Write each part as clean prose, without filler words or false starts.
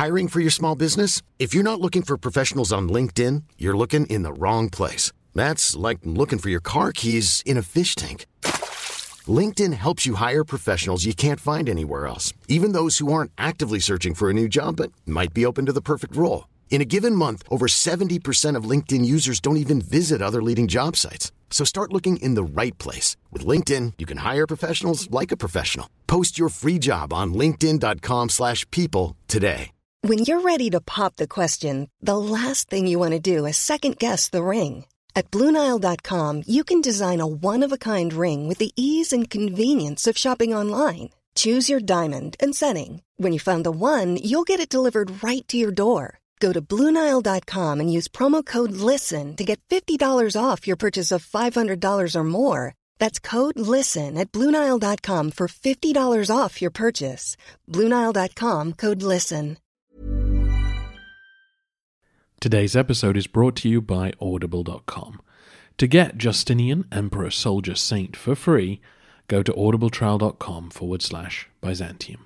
Hiring for your small business? If you're not looking for professionals on LinkedIn, you're looking in the wrong place. That's like looking for your car keys in a fish tank. LinkedIn helps you hire professionals you can't find anywhere else, even those who aren't actively searching for a new job but might be open to the perfect role. In a given month, over 70% of LinkedIn users don't even visit other leading job sites. So start looking in the right place. With LinkedIn, you can hire professionals like a professional. Post your free job on linkedin.com/people today. When you're ready to pop the question, the last thing you want to do is second-guess the ring. At BlueNile.com, you can design a one-of-a-kind ring with the ease and convenience of shopping online. Choose your diamond and setting. When you find the one, you'll get it delivered right to your door. Go to BlueNile.com and use promo code LISTEN to get $50 off your purchase of $500 or more. That's code LISTEN at BlueNile.com for $50 off your purchase. BlueNile.com, code LISTEN. Today's episode is brought to you by Audible.com. To get Justinian, Emperor, Soldier, Saint for free, go to audibletrial.com/Byzantium.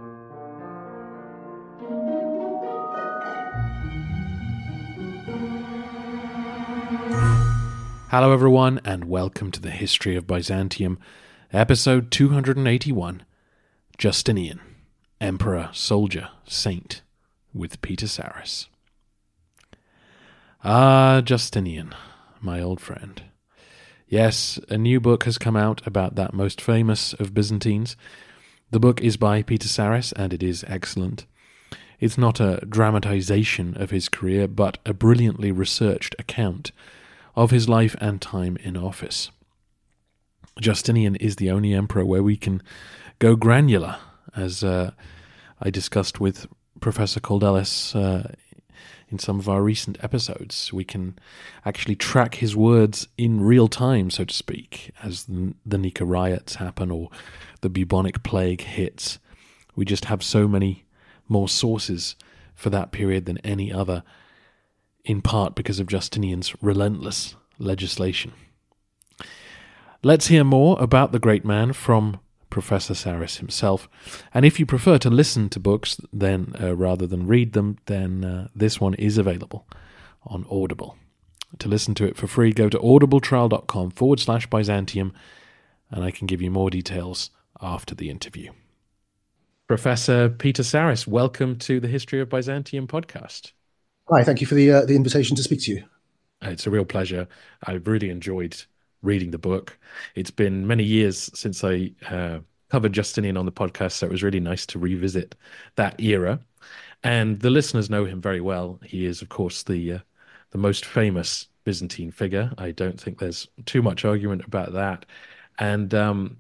Hello everyone, and welcome to the History of Byzantium, episode 281, Justinian, Emperor, Soldier, Saint, with Peter Sarris. Ah, Justinian, my old friend. Yes, a new book has come out about that most famous of Byzantines. The book is by Peter Sarris, and it is excellent. It's not a dramatization of his career, but a brilliantly researched account of his life and time in office. Justinian is the only emperor where we can go granular, as I discussed with Professor Caldelis in some of our recent episodes. We can actually track his words in real time, so to speak, as the Nika riots happen or the bubonic plague hits. We just have so many more sources for that period than any other, in part because of Justinian's relentless legislation. Let's hear more about the great man from Professor Sarris himself. And if you prefer to listen to books then rather than read them, then this one is available on Audible. To listen to it for free, go to audibletrial.com/Byzantium, and I can give you more details after the interview. Professor Peter Sarris, welcome to the History of Byzantium podcast. Hi, thank you for the invitation to speak to you. It's a real pleasure. I've really enjoyed reading the book. It's been many years since I covered Justinian on the podcast, so it was really nice to revisit that era. And the listeners know him very well. He is, of course, the most famous Byzantine figure. I don't think there's too much argument about that. And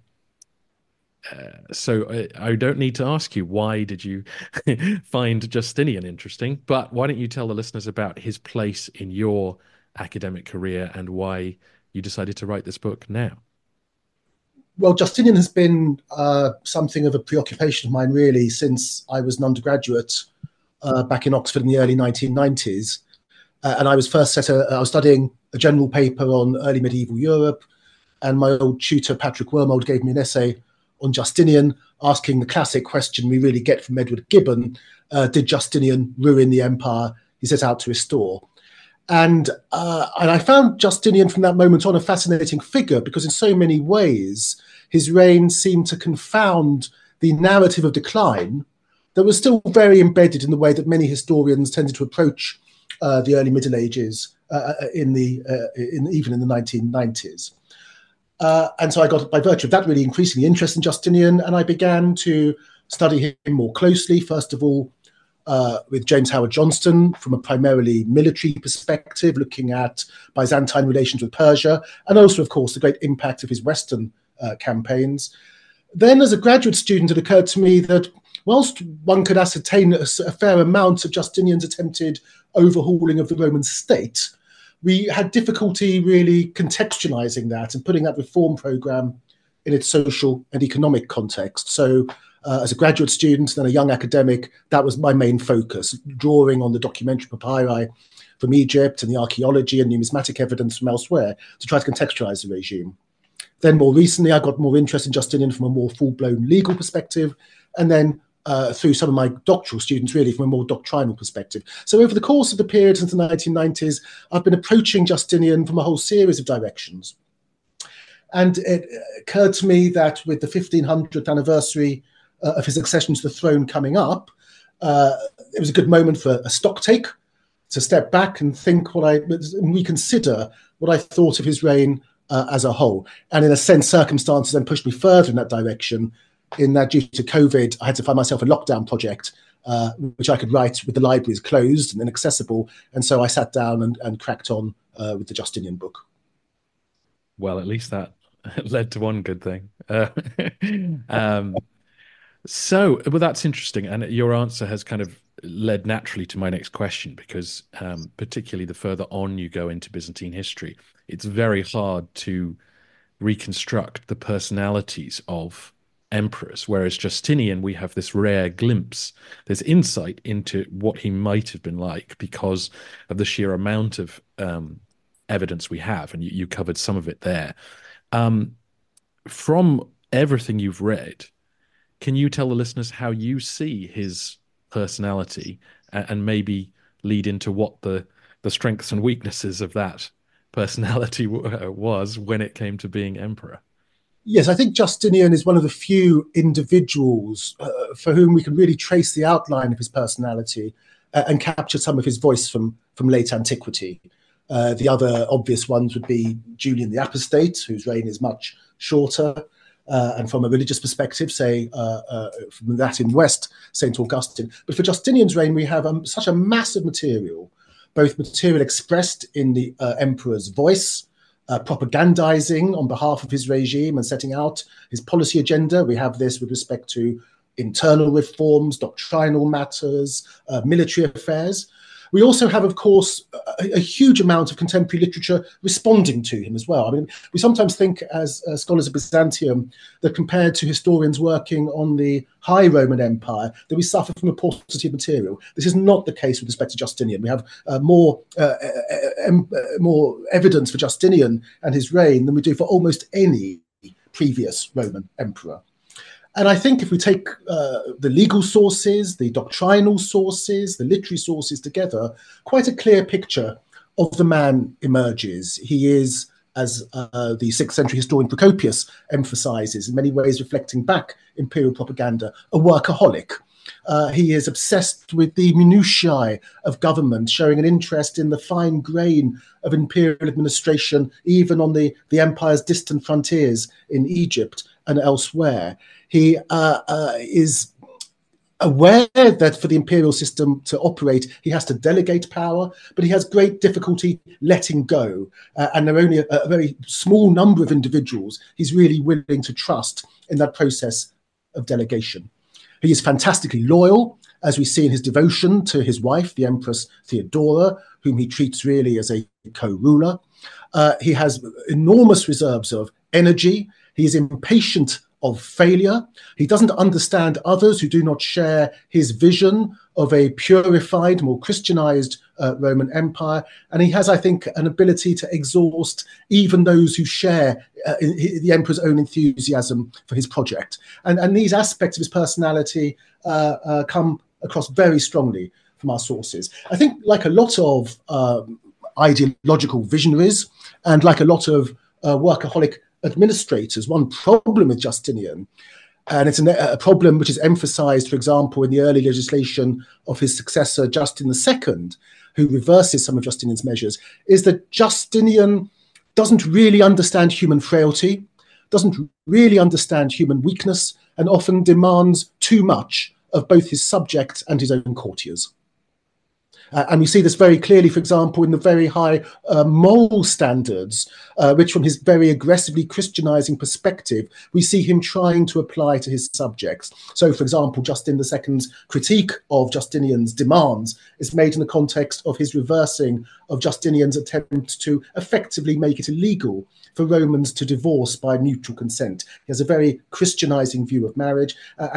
so I don't need to ask you, why did you find Justinian interesting? But why don't you tell the listeners about his place in your academic career and why you decided to write this book now? Well, Justinian has been something of a preoccupation of mine, really, since I was an undergraduate back in Oxford in the early 1990s. And I was I was studying a general paper on early medieval Europe, and my old tutor, Patrick Wormold, gave me an essay on Justinian, asking the classic question we really get from Edward Gibbon: did Justinian ruin the empire he set out to restore? And I found Justinian from that moment on a fascinating figure, because in so many ways his reign seemed to confound the narrative of decline that was still very embedded in the way that many historians tended to approach the early Middle Ages, even in the 1990s. And so I got, by virtue of that, really increasingly interested in Justinian, and I began to study him more closely, first of all with James Howard Johnston from a primarily military perspective, looking at Byzantine relations with Persia, and also, of course, the great impact of his Western campaigns. Then, as a graduate student, it occurred to me that whilst one could ascertain a fair amount of Justinian's attempted overhauling of the Roman state, we had difficulty really contextualizing that and putting that reform program in its social and economic context. So as a graduate student, then a young academic, that was my main focus, drawing on the documentary papyri from Egypt and the archaeology and numismatic evidence from elsewhere to try to contextualize the regime. Then more recently, I got more interest in Justinian from a more full-blown legal perspective. And then through some of my doctoral students, really, from a more doctrinal perspective. So over the course of the period since the 1990s, I've been approaching Justinian from a whole series of directions. And it occurred to me that with the 1500th anniversary of his accession to the throne coming up, it was a good moment for a stock take, to step back and think reconsider what I thought of his reign as a whole. And in a sense, circumstances then pushed me further in that direction, in that due to COVID, I had to find myself a lockdown project, which I could write with the libraries closed and inaccessible. And so I sat down and cracked on with the Justinian book. Well, at least that led to one good thing. So, well, that's interesting. And your answer has kind of led naturally to my next question, because particularly the further on you go into Byzantine history, it's very hard to reconstruct the personalities of emperors. Whereas Justinian, we have this rare glimpse, there's insight into what he might have been like because of the sheer amount of evidence we have. And you covered some of it there. From everything you've read, can you tell the listeners how you see his personality and maybe lead into what the strengths and weaknesses of that personality was when it came to being emperor? Yes, I think Justinian is one of the few individuals for whom we can really trace the outline of his personality and capture some of his voice from late antiquity. The other obvious ones would be Julian the Apostate, whose reign is much shorter, and from a religious perspective, say, from that in West, St. Augustine. But for Justinian's reign, we have such a massive material, both material expressed in the emperor's voice, propagandizing on behalf of his regime and setting out his policy agenda. We have this with respect to internal reforms, doctrinal matters, military affairs. We also have, of course, a huge amount of contemporary literature responding to him as well. I mean, we sometimes think as scholars of Byzantium that compared to historians working on the High Roman Empire, that we suffer from a paucity of material. This is not the case with respect to Justinian. We have more evidence for Justinian and his reign than we do for almost any previous Roman emperor. And I think if we take the legal sources, the doctrinal sources, the literary sources together, quite a clear picture of the man emerges. He is, as the 6th century historian Procopius emphasizes, in many ways reflecting back imperial propaganda, a workaholic. He is obsessed with the minutiae of government, showing an interest in the fine grain of imperial administration, even on the empire's distant frontiers in Egypt and elsewhere. He is aware that for the imperial system to operate, he has to delegate power, but he has great difficulty letting go. And there are only a very small number of individuals he's really willing to trust in that process of delegation. He is fantastically loyal, as we see in his devotion to his wife, the Empress Theodora, whom he treats really as a co-ruler. He has enormous reserves of energy. He is impatient of failure. He doesn't understand others who do not share his vision of a purified, more Christianized Roman Empire. And he has, I think, an ability to exhaust even those who share the emperor's own enthusiasm for his project. And these aspects of his personality come across very strongly from our sources. I think, like a lot of ideological visionaries and like a lot of workaholic administrators, one problem with Justinian, and it's a problem which is emphasized, for example, in the early legislation of his successor, Justin II, who reverses some of Justinian's measures, is that Justinian doesn't really understand human frailty, doesn't really understand human weakness, and often demands too much of both his subjects and his own courtiers. And we see this very clearly, for example, in the very high moral standards, which from his very aggressively Christianizing perspective, we see him trying to apply to his subjects. So, for example, Justin II's critique of Justinian's demands is made in the context of his reversing of Justinian's attempt to effectively make it illegal for Romans to divorce by mutual consent. He has a very Christianizing view of marriage,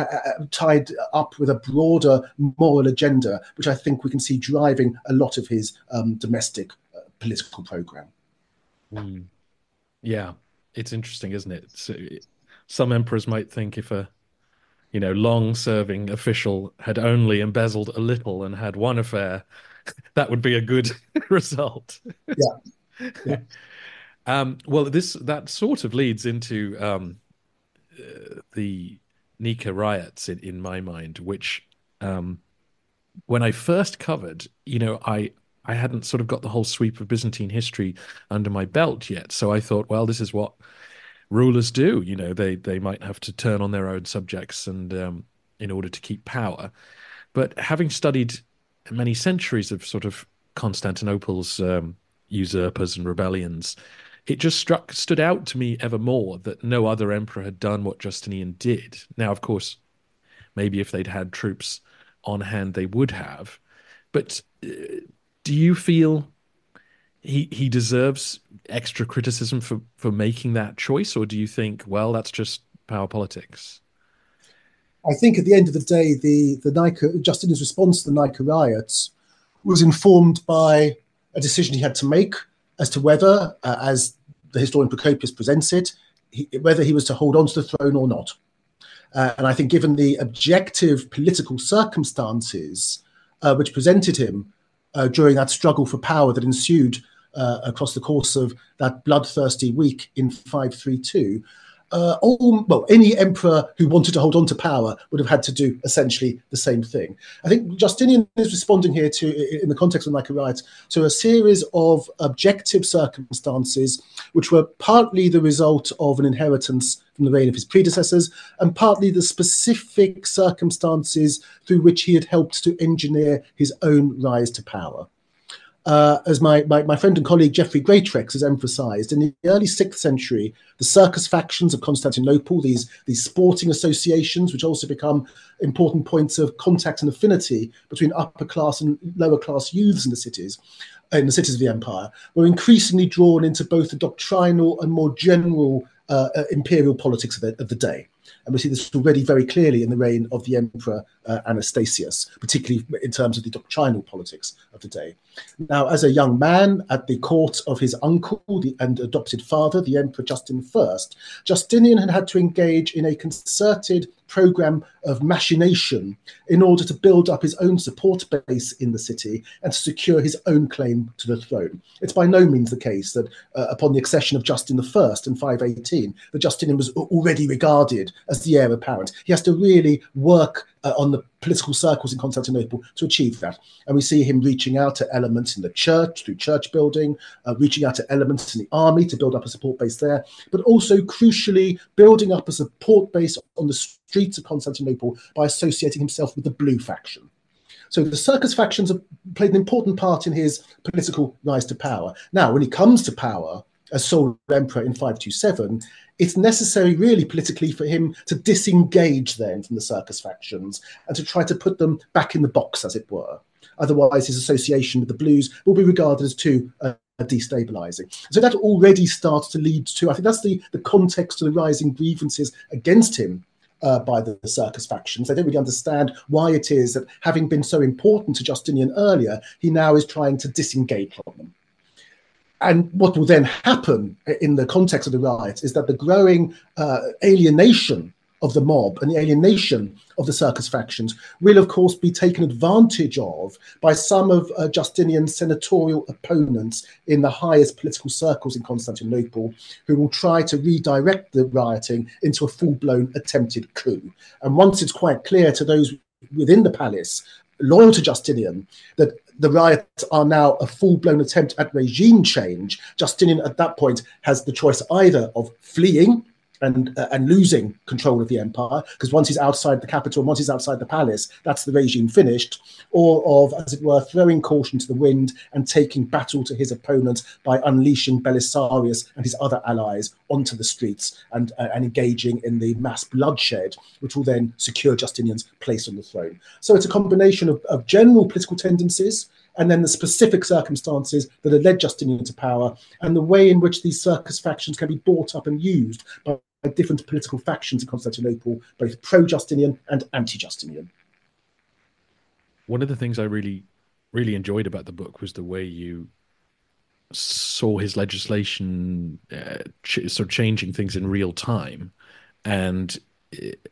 tied up with a broader moral agenda, which I think we can see driving a lot of his domestic political program. Yeah, it's interesting, isn't it? So, some emperors might think if a long-serving official had only embezzled a little and had one affair, that would be a good result. Yeah, yeah. Well, that sort of leads into the Nika riots in my mind, which when I first covered, I hadn't sort of got the whole sweep of Byzantine history under my belt yet. So I thought, well, this is what rulers do. They might have to turn on their own subjects and in order to keep power. But having studied many centuries of sort of Constantinople's usurpers and rebellions, it just stood out to me ever more that no other emperor had done what Justinian did. Now, of course, maybe if they'd had troops on hand, they would have. But do you feel he deserves extra criticism for making that choice, or do you think, well, that's just power politics? I think at the end of the day, Justinian's response to the Nika riots was informed by a decision he had to make as to whether, as the historian Procopius presents it, whether he was to hold on to the throne or not. And I think given the objective political circumstances which presented him during that struggle for power that ensued across the course of that bloodthirsty week in 532, any emperor who wanted to hold on to power would have had to do essentially the same thing. I think Justinian is responding here to, in the context of the Nika riots, to a series of objective circumstances which were partly the result of an inheritance from the reign of his predecessors and partly the specific circumstances through which he had helped to engineer his own rise to power. As my friend and colleague Geoffrey Greatrex has emphasized, in the early 6th century, the circus factions of Constantinople, these sporting associations, which also become important points of contact and affinity between upper class and lower class youths in the cities of the empire, were increasingly drawn into both the doctrinal and more general imperial politics of the day. And we see this already very clearly in the reign of the Emperor Anastasius, particularly in terms of the doctrinal politics of the day. Now, as a young man at the court of his uncle and adopted father, the Emperor Justin I, Justinian had to engage in a concerted program of machination in order to build up his own support base in the city and to secure his own claim to the throne. It's by no means the case that upon the accession of Justin I in 518, that Justinian was already regarded as the heir apparent. He has to really work on the political circles in Constantinople to achieve that. And we see him reaching out to elements in the church through church building, reaching out to elements in the army to build up a support base there, but also crucially building up a support base on the streets of Constantinople by associating himself with the Blue faction. So the circus factions have played an important part in his political rise to power. Now, when he comes to power as sole emperor in 527, it's necessary really politically for him to disengage then from the circus factions and to try to put them back in the box, as it were. Otherwise, his association with the Blues will be regarded as too destabilizing. So that already starts to lead to, I think that's the context of the rising grievances against him by the circus factions. They don't really understand why it is that, having been so important to Justinian earlier, he now is trying to disengage from them. And what will then happen in the context of the riots is that the growing alienation of the mob and the alienation of the circus factions will, of course, be taken advantage of by some of Justinian's senatorial opponents in the highest political circles in Constantinople, who will try to redirect the rioting into a full-blown attempted coup. And once it's quite clear to those within the palace loyal to Justinian that the riots are now a full-blown attempt at regime change, Justinian at that point has the choice either of fleeing and losing control of the empire, because once he's outside the capital, once he's outside the palace, that's the regime finished, or of, as it were, throwing caution to the wind and taking battle to his opponent by unleashing Belisarius and his other allies onto the streets and engaging in the mass bloodshed, which will then secure Justinian's place on the throne. So it's a combination of general political tendencies and then the specific circumstances that have led Justinian to power and the way in which these circus factions can be brought up and used by different political factions in Constantinople, both pro-Justinian and anti-Justinian. One of the things I really, really enjoyed about the book was the way you saw his legislation sort of changing things in real time. And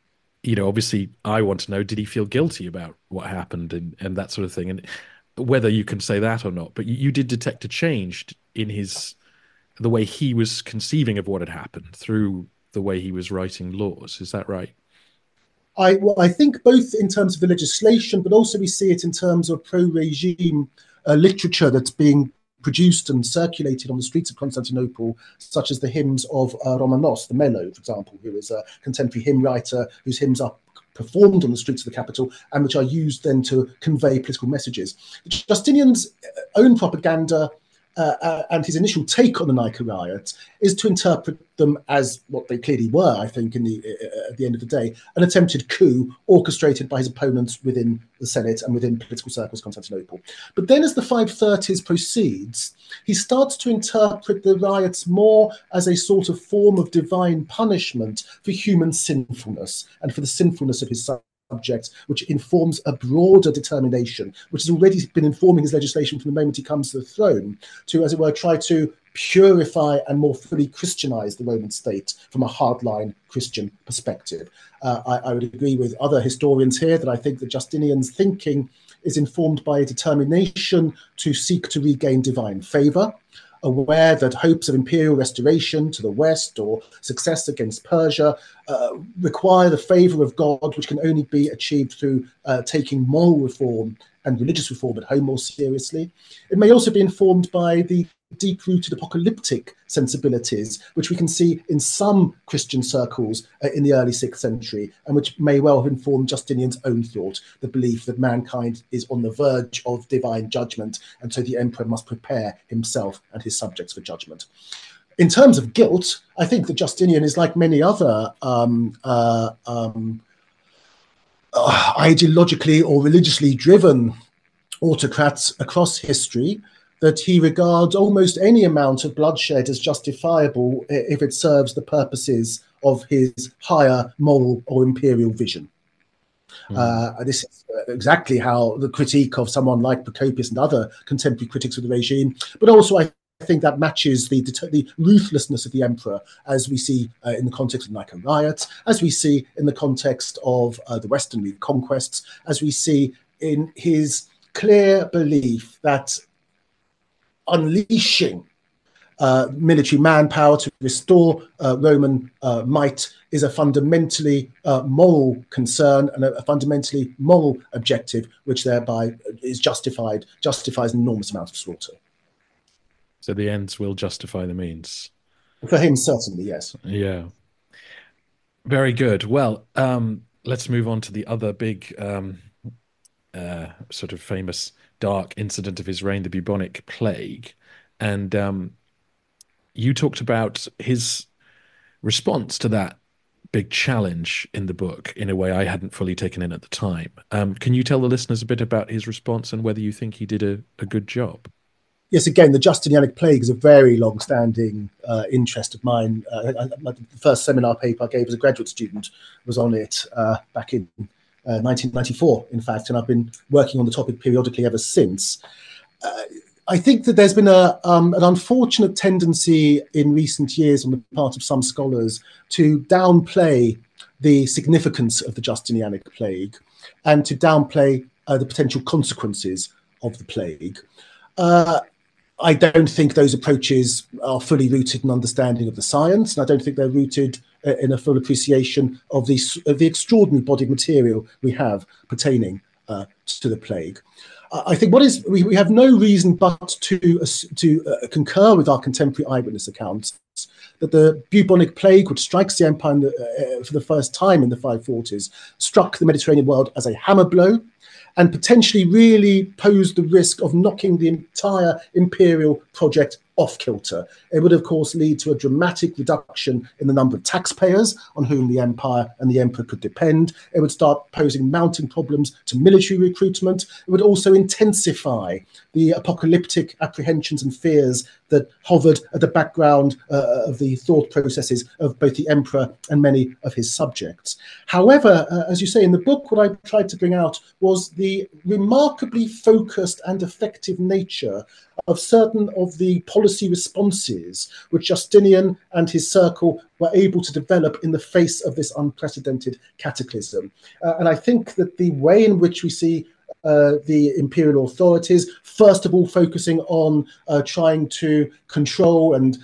obviously I want to know, did he feel guilty about what happened and that sort of thing? And whether you can say that or not, but you did detect a change in the way he was conceiving of what had happened through the way he was writing laws. Is that right? I think both in terms of the legislation, but also we see it in terms of pro-regime literature that's being produced and circulated on the streets of Constantinople, such as the hymns of Romanos, the Melo, for example, who is a contemporary hymn writer whose hymns are performed on the streets of the capital and which are used then to convey political messages. Justinian's own propaganda and his initial take on the Nika riots is to interpret them as what they clearly were, I think, at the end of the day, an attempted coup orchestrated by his opponents within the Senate and within political circles of Constantinople. But then as the 530s proceeds, he starts to interpret the riots more as a sort of form of divine punishment for human sinfulness and for the sinfulness of his subject, which informs a broader determination, which has already been informing his legislation from the moment he comes to the throne, to, as it were, try to purify and more fully Christianize the Roman state from a hardline Christian perspective. I would agree with other historians here that I think that Justinian's thinking is informed by a determination to seek to regain divine favor, aware that hopes of imperial restoration to the west or success against Persia require the favor of God, which can only be achieved through taking moral reform and religious reform at home more seriously. It may also be informed by the deep-rooted apocalyptic sensibilities, which we can see in some Christian circles in the early 6th century, and which may well have informed Justinian's own thought, the belief that mankind is on the verge of divine judgment, and so the emperor must prepare himself and his subjects for judgment. In terms of guilt, I think that Justinian is like many other ideologically or religiously driven autocrats across history, that he regards almost any amount of bloodshed as justifiable if it serves the purposes of his higher moral or imperial vision. This is exactly how the critique of someone like Procopius and other contemporary critics of the regime, but also I think that matches the ruthlessness of the emperor, as we see in the context of the Nika riots, as we see in the context of the Western reconquests, as we see in his clear belief that unleashing military manpower to restore Roman might is a fundamentally moral concern and a fundamentally moral objective, which thereby justifies an enormous amount of slaughter. So the ends will justify the means. For him, certainly, yes. Yeah. Very good. Well, let's move on to the other big sort of famous dark incident of his reign, the bubonic plague. And you talked about his response to that big challenge in the book in a way I hadn't fully taken in at the time. Can you tell the listeners a bit about his response and whether you think he did a good job? Yes, again, the Justinianic plague is a very long-standing interest of mine. The first seminar paper I gave as a graduate student was on it back in 1994, in fact, and I've been working on the topic periodically ever since. I think that there's been an unfortunate tendency in recent years on the part of some scholars to downplay the significance of the Justinianic plague and to downplay the potential consequences of the plague. I don't think those approaches are fully rooted in understanding of the science, and I don't think they're rooted in a full appreciation of the extraordinary body of material we have pertaining to the plague. I think we have no reason but to concur with our contemporary eyewitness accounts that the bubonic plague, which strikes the empire for the first time in the 540s, struck the Mediterranean world as a hammer blow, and potentially really posed the risk of knocking the entire imperial project off kilter. It would, of course, lead to a dramatic reduction in the number of taxpayers on whom the empire and the emperor could depend. It would start posing mounting problems to military recruitment. It would also intensify the apocalyptic apprehensions and fears that hovered at the background of the thought processes of both the emperor and many of his subjects. However, as you say in the book, what I tried to bring out was the remarkably focused and effective nature of certain of the policies policy responses which Justinian and his circle were able to develop in the face of this unprecedented cataclysm. And I think that the way in which we see the imperial authorities, first of all, focusing on trying to control and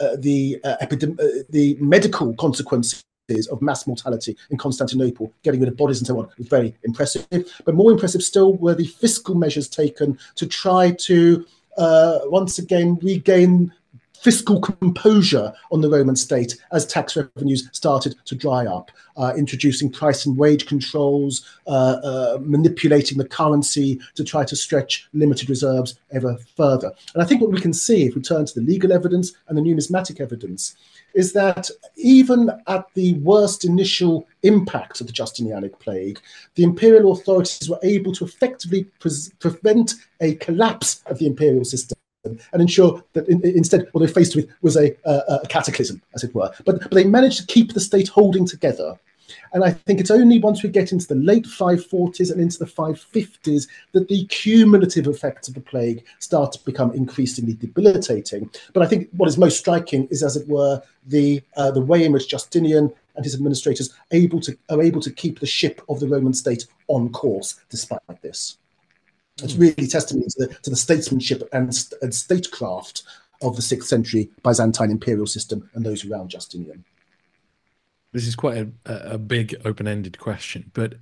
the medical consequences of mass mortality in Constantinople, getting rid of bodies and so on, was very impressive. But more impressive still were the fiscal measures taken to try to once again regain fiscal composure on the Roman state as tax revenues started to dry up, introducing price and wage controls, manipulating the currency to try to stretch limited reserves ever further. And I think what we can see, if we turn to the legal evidence and the numismatic evidence, is that even at the worst initial impact of the Justinianic plague, the imperial authorities were able to effectively prevent a collapse of the imperial system and ensure that instead what they were faced with was a cataclysm, as it were. But they managed to keep the state holding together. And I think it's only once we get into the late 540s and into the 550s that the cumulative effects of the plague start to become increasingly debilitating. But I think what is most striking is, as it were, the way in which Justinian and his administrators are able to keep the ship of the Roman state on course despite this. It's really testimony to the statesmanship and statecraft of the 6th century Byzantine imperial system and those around Justinian. This is quite a big open-ended question, but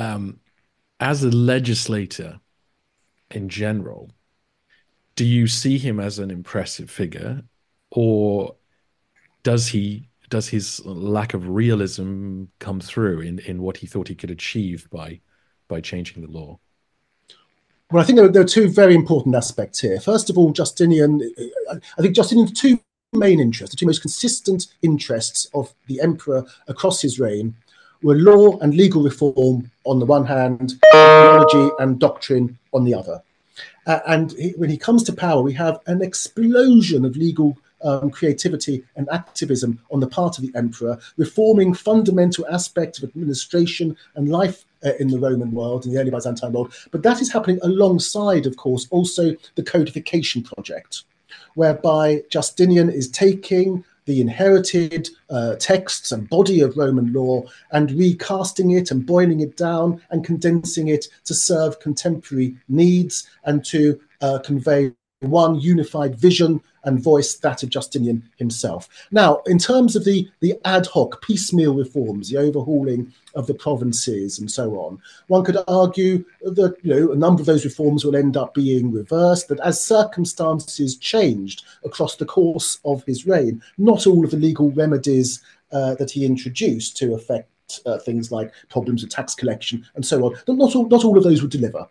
as a legislator in general, do you see him as an impressive figure, or does his lack of realism come through in what he thought he could achieve by changing the law? Well, I think there are two very important aspects here. First of all, Justinian, I think Justinian's two main interests, the two most consistent interests of the emperor across his reign, were law and legal reform on the one hand, theology and doctrine on the other. When he comes to power, we have an explosion of legal creativity and activism on the part of the emperor, reforming fundamental aspects of administration and life in the Roman world, in the early Byzantine world. But that is happening alongside, of course, also the codification project, whereby Justinian is taking the inherited texts and body of Roman law and recasting it and boiling it down and condensing it to serve contemporary needs and to convey one unified vision and voice, that of Justinian himself. Now, in terms of the ad hoc piecemeal reforms, the overhauling of the provinces and so on, one could argue that a number of those reforms will end up being reversed, that as circumstances changed across the course of his reign, not all of the legal remedies that he introduced to affect things like problems of tax collection and so on, not all of those would deliver.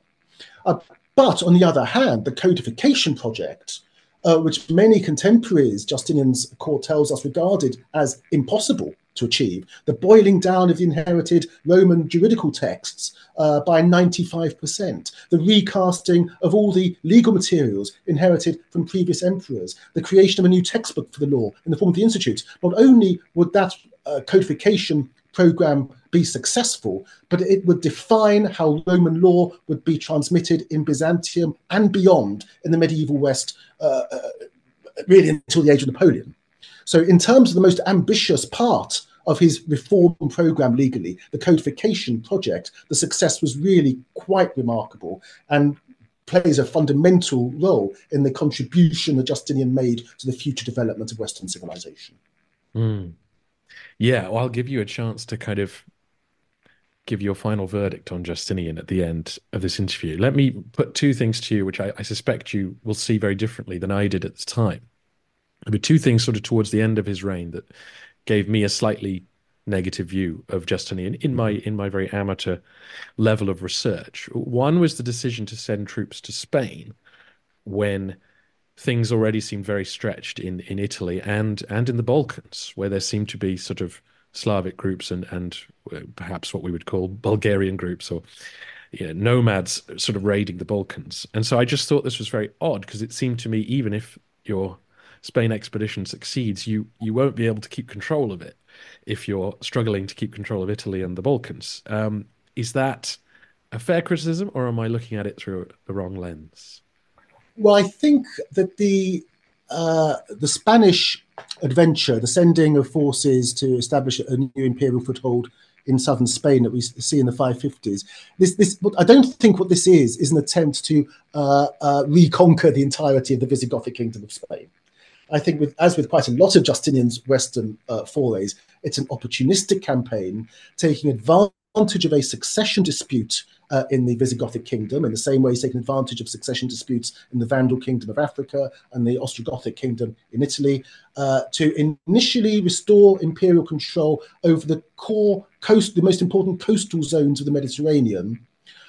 But on the other hand, the codification project, which many contemporaries, Justinian's court tells us, regarded as impossible to achieve, the boiling down of the inherited Roman juridical texts by 95%, the recasting of all the legal materials inherited from previous emperors, the creation of a new textbook for the law in the form of the Institutes. Not only would that codification program be successful, but it would define how Roman law would be transmitted in Byzantium and beyond in the medieval West, really until the age of Napoleon. So in terms of the most ambitious part of his reform program legally, the codification project, the success was really quite remarkable and plays a fundamental role in the contribution that Justinian made to the future development of Western civilization. Yeah, well, I'll give you a chance to kind of give your final verdict on Justinian at the end of this interview. Let me put two things to you, which I suspect you will see very differently than I did at the time. There were two things sort of towards the end of his reign that gave me a slightly negative view of Justinian in my very amateur level of research. One was the decision to send troops to Spain when things already seemed very stretched in Italy and in the Balkans, where there seemed to be sort of Slavic groups and perhaps what we would call Bulgarian groups or nomads sort of raiding the Balkans. And so I just thought this was very odd, because it seemed to me, even if your Spain expedition succeeds, you won't be able to keep control of it if you're struggling to keep control of Italy and the Balkans. Is that a fair criticism, or am I looking at it through the wrong lens? Well, I think that the Spanish adventure, the sending of forces to establish a new imperial foothold in southern Spain that we see in the 550s. I don't think what this is an attempt to reconquer the entirety of the Visigothic kingdom of Spain. I think, as with quite a lot of Justinian's Western forays, it's an opportunistic campaign taking advantage of a succession dispute in the Visigothic kingdom, in the same way he's taken advantage of succession disputes in the Vandal kingdom of Africa and the Ostrogothic kingdom in Italy, to initially restore imperial control over the core coast, the most important coastal zones of the Mediterranean,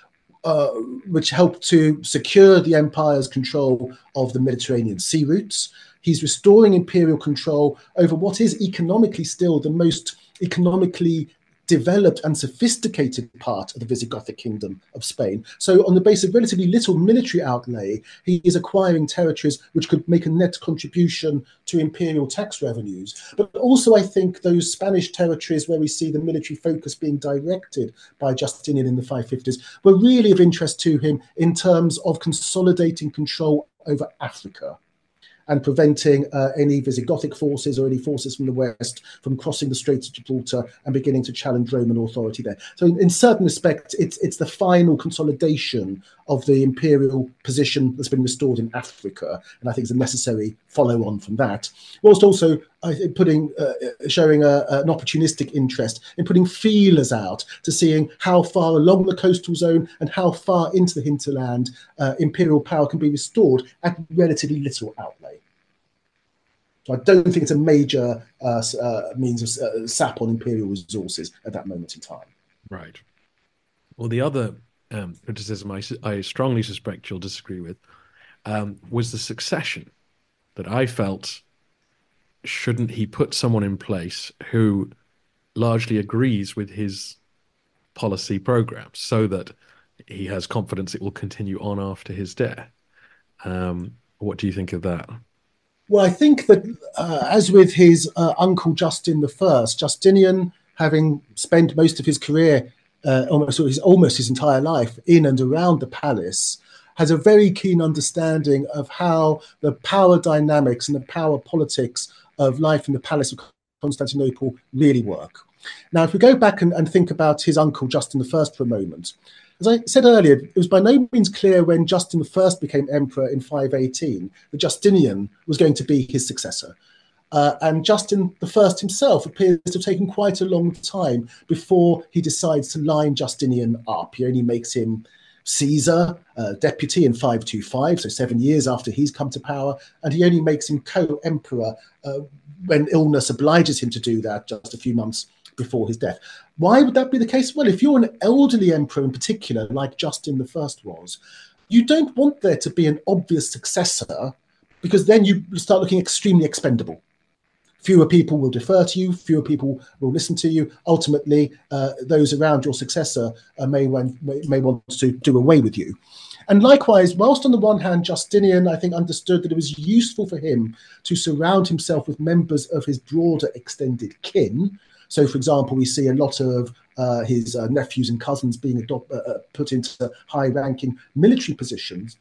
which helped to secure the empire's control of the Mediterranean sea routes. He's restoring imperial control over what is economically still the most economically developed and sophisticated part of the Visigothic kingdom of Spain. So on the basis of relatively little military outlay, he is acquiring territories which could make a net contribution to imperial tax revenues. But also, I think those Spanish territories where we see the military focus being directed by Justinian in the 550s were really of interest to him in terms of consolidating control over Africa and preventing any Visigothic forces or any forces from the west from crossing the Straits of Gibraltar and beginning to challenge Roman authority there. So in certain respects, it's the final consolidation of the imperial position that's been restored in Africa, and I think it's a necessary follow-on from that. Whilst also I think showing an opportunistic interest in putting feelers out to seeing how far along the coastal zone and how far into the hinterland imperial power can be restored at relatively little outlay. So I don't think it's a major means of sap on imperial resources at that moment in time. Right. Well, the other criticism I strongly suspect you'll disagree with was the succession, that I felt, shouldn't he put someone in place who largely agrees with his policy program so that he has confidence it will continue on after his death? What do you think of that? Well, I think that as with his uncle Justin I, Justinian, having spent most of his career, almost his entire life in and around the palace, has a very keen understanding of how the power dynamics and the power politics of life in the palace of Constantinople really work. Now, if we go back and think about his uncle Justin I for a moment, as I said earlier, it was by no means clear when Justin I became emperor in 518 that Justinian was going to be his successor. And Justin I himself appears to have taken quite a long time before he decides to line Justinian up. He only makes him Caesar, deputy in 525, so 7 years after he's come to power, and he only makes him co-emperor when illness obliges him to do that just a few months before his death. Why would that be the case? Well, if you're an elderly emperor in particular, like Justin I was, you don't want there to be an obvious successor, because then you start looking extremely expendable. Fewer people will defer to you, fewer people will listen to you. Ultimately, those around your successor may want to do away with you. And likewise, whilst on the one hand, Justinian, I think, understood that it was useful for him to surround himself with members of his broader extended kin. So, for example, we see a lot of his nephews and cousins being put into high-ranking military positions.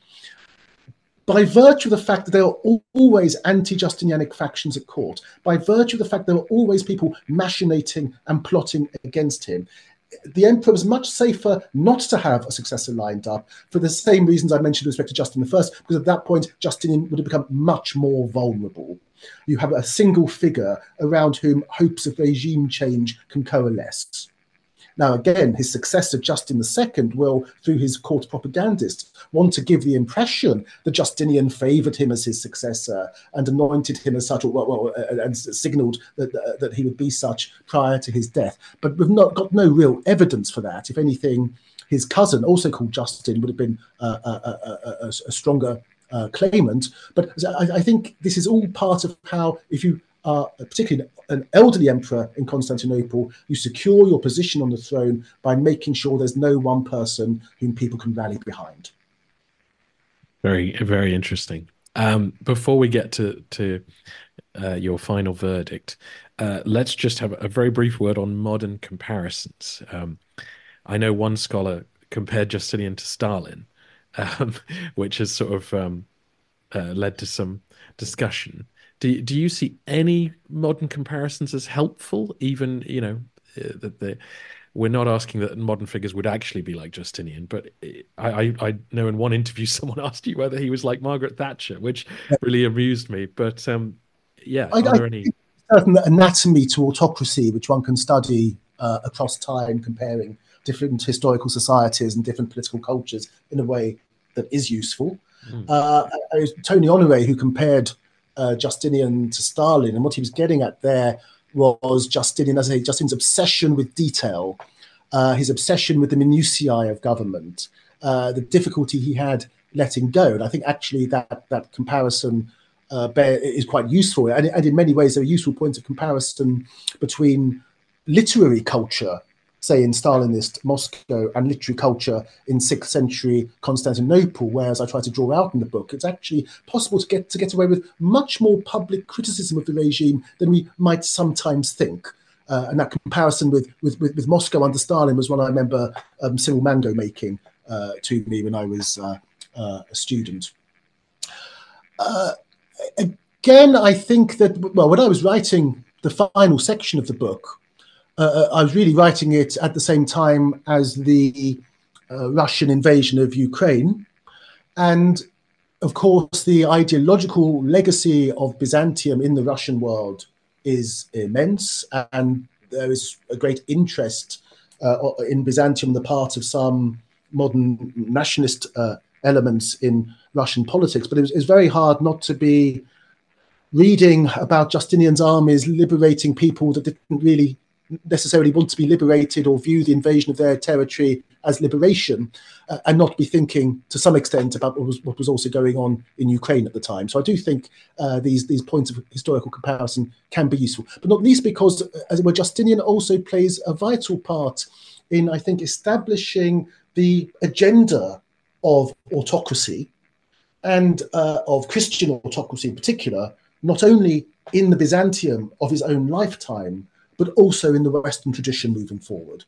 By virtue of the fact that there are always anti-Justinianic factions at court, by virtue of the fact there are always people machinating and plotting against him, the emperor was much safer not to have a successor lined up for the same reasons I mentioned with respect to Justin I, because at that point, Justinian would have become much more vulnerable. You have a single figure around whom hopes of regime change can coalesce. Now, again, his successor, Justin II, will, through his court propagandists, want to give the impression that Justinian favoured him as his successor and anointed him as such, and signalled that he would be such prior to his death. But we've got no real evidence for that. If anything, his cousin, also called Justin, would have been a stronger claimant. But I think this is all part of how, if you are particularly an elderly emperor in Constantinople, you secure your position on the throne by making sure there's no one person whom people can rally behind. Very, very interesting. Before we get to your final verdict, let's just have a very brief word on modern comparisons. I know one scholar compared Justinian to Stalin, which is sort of led to some discussion. Do you see any modern comparisons as helpful? Even, that we're not asking that modern figures would actually be like Justinian, but I know in one interview someone asked you whether he was like Margaret Thatcher, which really amused me. But yeah, I are there any? think there's an anatomy to autocracy which one can study across time, comparing different historical societies and different political cultures in a way that is useful. It was Tony Honoré who compared Justinian to Stalin, and what he was getting at there was Justinian's obsession with detail, his obsession with the minutiae of government, the difficulty he had letting go. And I think actually that comparison is quite useful. And in many ways, there are useful points of comparison between literary culture, say in Stalinist Moscow, and literary culture in 6th century Constantinople, where, as I try to draw out in the book, it's actually possible to get away with much more public criticism of the regime than we might sometimes think. And that comparison with Moscow under Stalin was one I remember Cyril Mango making to me when I was a student. Again, I think that, well, when I was writing the final section of the book, I was really writing it at the same time as the Russian invasion of Ukraine. And of course, the ideological legacy of Byzantium in the Russian world is immense. And there is a great interest in Byzantium on the part of some modern nationalist elements in Russian politics. But it was very hard not to be reading about Justinian's armies liberating people that didn't really necessarily want to be liberated or view the invasion of their territory as liberation, and not be thinking to some extent about what was also going on in Ukraine at the time. So I do think these points of historical comparison can be useful, but not least because, as it were, Justinian also plays a vital part in, I think, establishing the agenda of autocracy and of Christian autocracy in particular, not only in the Byzantium of his own lifetime, but also in the Western tradition moving forward.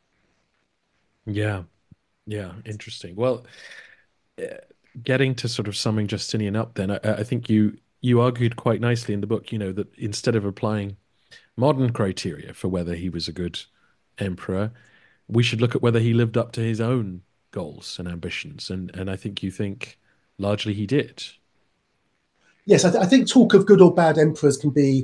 Yeah, interesting. Well, getting to sort of summing Justinian up, then I think you argued quite nicely in the book, that instead of applying modern criteria for whether he was a good emperor, we should look at whether he lived up to his own goals and ambitions, and I think you think largely he did. Yes, I think talk of good or bad emperors can be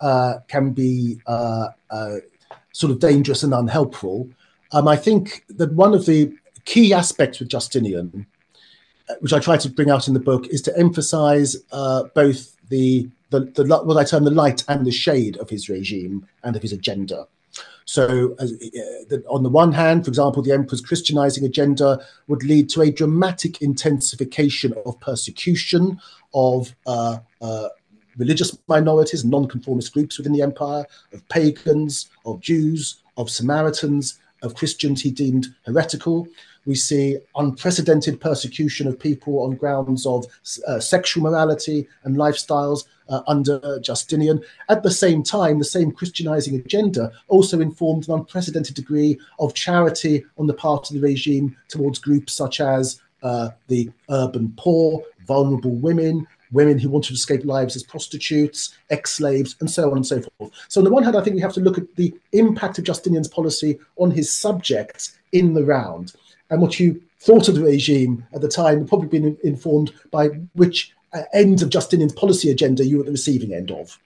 sort of dangerous and unhelpful. I think that one of the key aspects with Justinian, which I try to bring out in the book, is to emphasize both the what I term the light and the shade of his regime and of his agenda. So on the one hand, for example, the emperor's Christianizing agenda would lead to a dramatic intensification of persecution of religious minorities, non-conformist groups within the empire, of pagans, of Jews, of Samaritans, of Christians he deemed heretical. We see unprecedented persecution of people on grounds of sexual morality and lifestyles under Justinian. At the same time, the same Christianizing agenda also informed an unprecedented degree of charity on the part of the regime towards groups such as the urban poor, vulnerable women who wanted to escape lives as prostitutes, ex-slaves, and so on and so forth. So on the one hand, I think we have to look at the impact of Justinian's policy on his subjects in the round. And what you thought of the regime at the time would probably been informed by which end of Justinian's policy agenda you were at the receiving end of.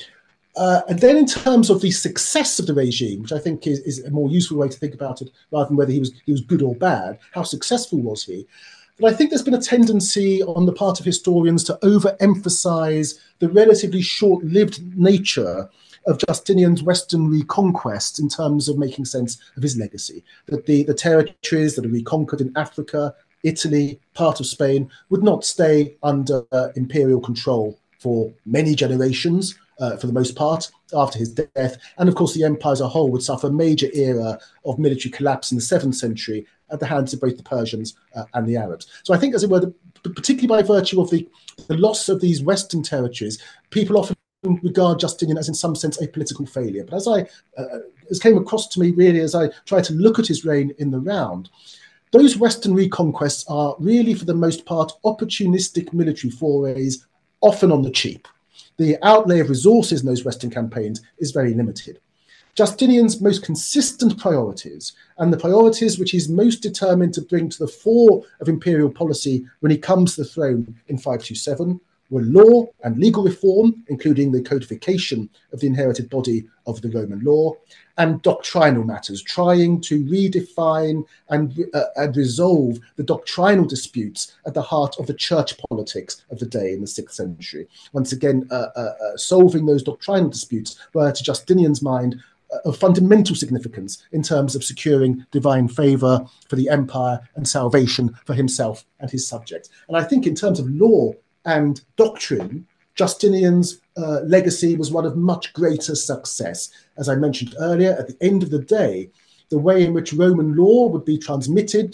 And then in terms of the success of the regime, which I think is a more useful way to think about it, rather than whether he was good or bad, how successful was he? But I think there's been a tendency on the part of historians to overemphasize the relatively short-lived nature of Justinian's Western reconquest in terms of making sense of his legacy. That the territories that are reconquered in Africa, Italy, part of Spain, would not stay under imperial control for many generations, for the most part, after his death. And of course, the empire as a whole would suffer a major era of military collapse in the 7th century at the hands of both the Persians and the Arabs. So I think, as it were, particularly by virtue of the loss of these Western territories, people often regard Justinian as, in some sense, a political failure. But as came across to me, really, as I tried to look at his reign in the round, those Western reconquests are really, for the most part, opportunistic military forays, often on the cheap. The outlay of resources in those Western campaigns is very limited. Justinian's most consistent priorities, and the priorities which he's most determined to bring to the fore of imperial policy when he comes to the throne in 527, were law and legal reform, including the codification of the inherited body of the Roman law, and doctrinal matters, trying to redefine and resolve the doctrinal disputes at the heart of the church politics of the day in the 6th century. Once again, solving those doctrinal disputes were, to Justinian's mind, of fundamental significance in terms of securing divine favour for the empire and salvation for himself and his subjects. And I think in terms of law and doctrine, Justinian's legacy was one of much greater success. As I mentioned earlier, at the end of the day, the way in which Roman law would be transmitted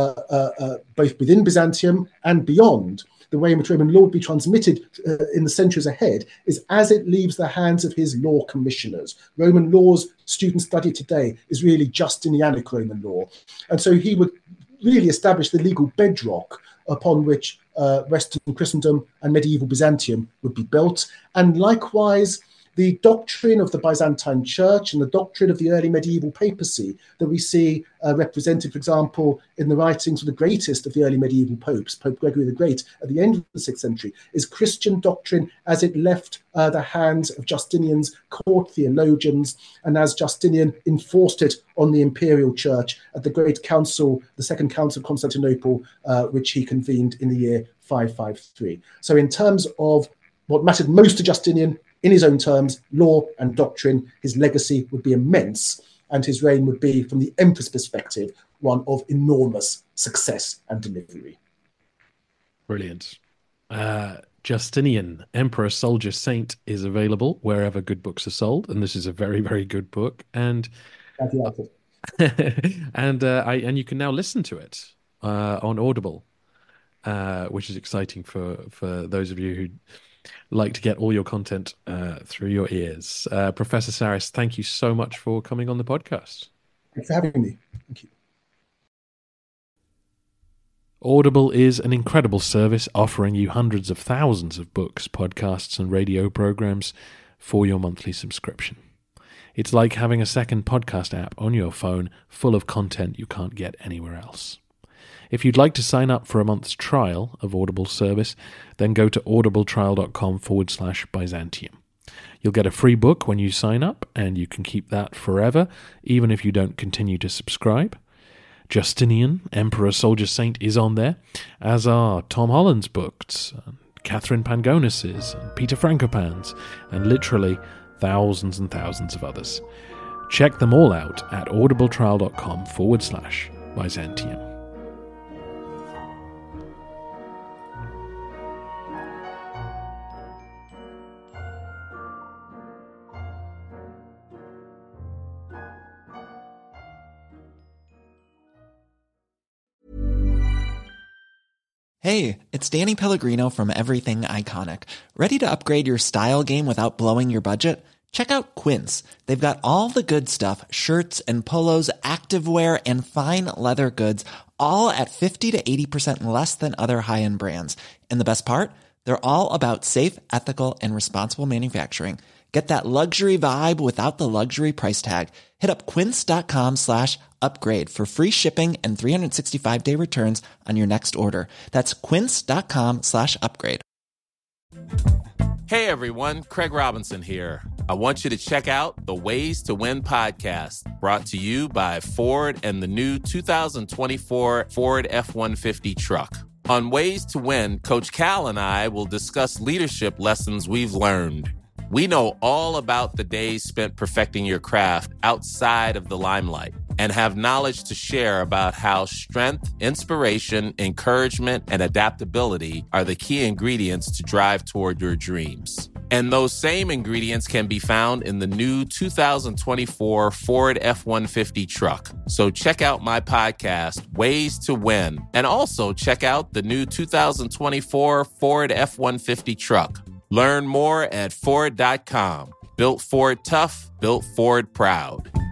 both within Byzantium and beyond, the way in which Roman law would be transmitted in the centuries ahead, is as it leaves the hands of his law commissioners. Roman law's student study today is really Justinianic Roman law. And so he would really establish the legal bedrock upon which Western Christendom and medieval Byzantium would be built. And likewise, the doctrine of the Byzantine Church and the doctrine of the early medieval papacy that we see represented, for example, in the writings of the greatest of the early medieval popes, Pope Gregory the Great, at the end of the 6th century, is Christian doctrine as it left the hands of Justinian's court theologians, and as Justinian enforced it on the imperial church at the Great Council, the Second Council of Constantinople, which he convened in the year 553. So in terms of what mattered most to Justinian, in his own terms, law and doctrine, his legacy would be immense, and his reign would be, from the emperor's perspective, one of enormous success and delivery. Brilliant. Justinian, Emperor, Soldier, Saint is available wherever good books are sold, and this is a very, very good book. And and you can now listen to it on Audible, which is exciting for those of you who like to get all your content through your ears. Professor Sarris, thank you so much for coming on the podcast. Thanks for having me. Thank you. Audible is an incredible service offering you hundreds of thousands of books, podcasts, and radio programs for your monthly subscription. It's like having a second podcast app on your phone full of content you can't get anywhere else. If you'd like to sign up for a month's trial of Audible service, then go to audibletrial.com/Byzantium. You'll get a free book when you sign up, and you can keep that forever, even if you don't continue to subscribe. Justinian, Emperor, Soldier, Saint is on there, as are Tom Holland's books, Catherine Pangonis's, and Peter Frankopan's, and literally thousands and thousands of others. Check them all out at audibletrial.com/Byzantium. Hey, it's Danny Pellegrino from Everything Iconic. Ready to upgrade your style game without blowing your budget? Check out Quince. They've got all the good stuff, shirts and polos, activewear, and fine leather goods, all at 50 to 80% less than other high-end brands. And the best part? They're all about safe, ethical, and responsible manufacturing. Get that luxury vibe without the luxury price tag. Hit up quince.com/upgrade for free shipping and 365-day returns on your next order. That's quince.com/upgrade. Hey everyone, Craig Robinson here. I want you to check out the Ways to Win podcast, brought to you by Ford and the new 2024 Ford F-150 truck. On Ways to Win, Coach Cal and I will discuss leadership lessons we've learned. We know all about the days spent perfecting your craft outside of the limelight and have knowledge to share about how strength, inspiration, encouragement, and adaptability are the key ingredients to drive toward your dreams. And those same ingredients can be found in the new 2024 Ford F-150 truck. So check out my podcast, Ways to Win, and also check out the new 2024 Ford F-150 truck. Learn more at Ford.com. Built Ford tough, built Ford proud.